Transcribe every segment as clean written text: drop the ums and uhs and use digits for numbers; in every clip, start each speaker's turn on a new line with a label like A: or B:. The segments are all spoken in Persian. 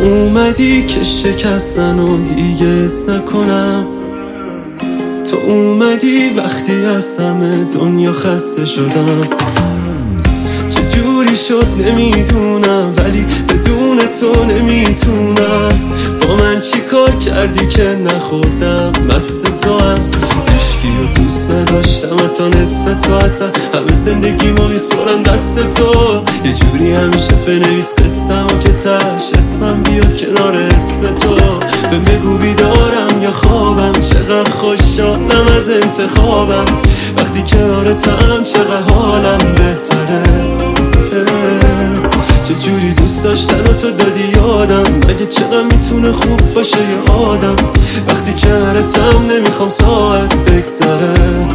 A: اومدی که شکستنو دیگه اس نکنم، تو اومدی وقتی از همه دنیا خسته شدم. چجوری شد نمیدونم، ولی بدون تو نمیتونم. با من چی کار کردی که نخوردم مست تو هم؟ عشقی و دوست نداشتم حتی نصف تو، اصلا همه زندگی ما میسپرم دست تو. یه جوری همیشه بنویس قصم و که تش اسمم بیاد کنار اسم تو. به بگو بیدارم یا خوابم، چقدر خوشحالم از انتخابم. وقتی کنارتم چقدر حالم بهتره. چجوری دوست داشتن و تو دادی یادم، مگه چقدر میتونه خوب باشه یه آدم. وقتی کنارتم نمیخوام ساعت بگذره.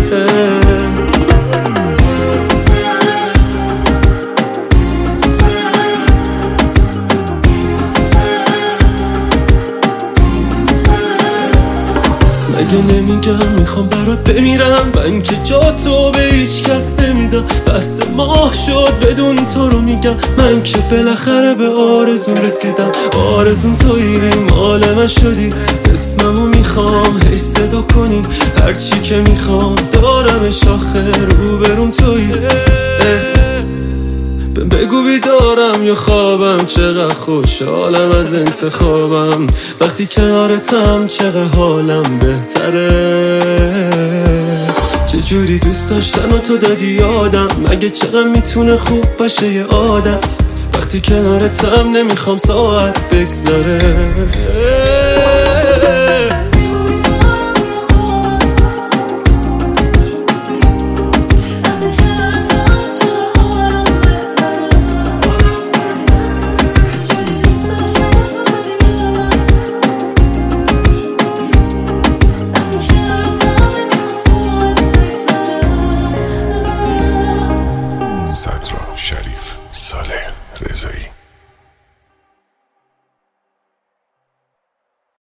A: مگه نمیگم میخوام برات بمیرم، من که جا تو به هیچ کس نمیدم. بحث ماه شد بدون تو رو میگم، من که بالاخره به آرزون رسیدم. آرزون تویی مال من شدی، اسممو میخوام هی صدا کنی. هرچی که میخوام دارم شاخه روبروم تویی. بگو بیدارم یا خوابم، چقدر خوشحالم از انتخابم. وقتی کنارتم چقدر حالم بهتره. چجوری دوست داشتن و تو دادی یادم، مگه چقدر میتونه خوب باشه یه آدم. وقتی کنارتم نمیخوام ساعت بگذره.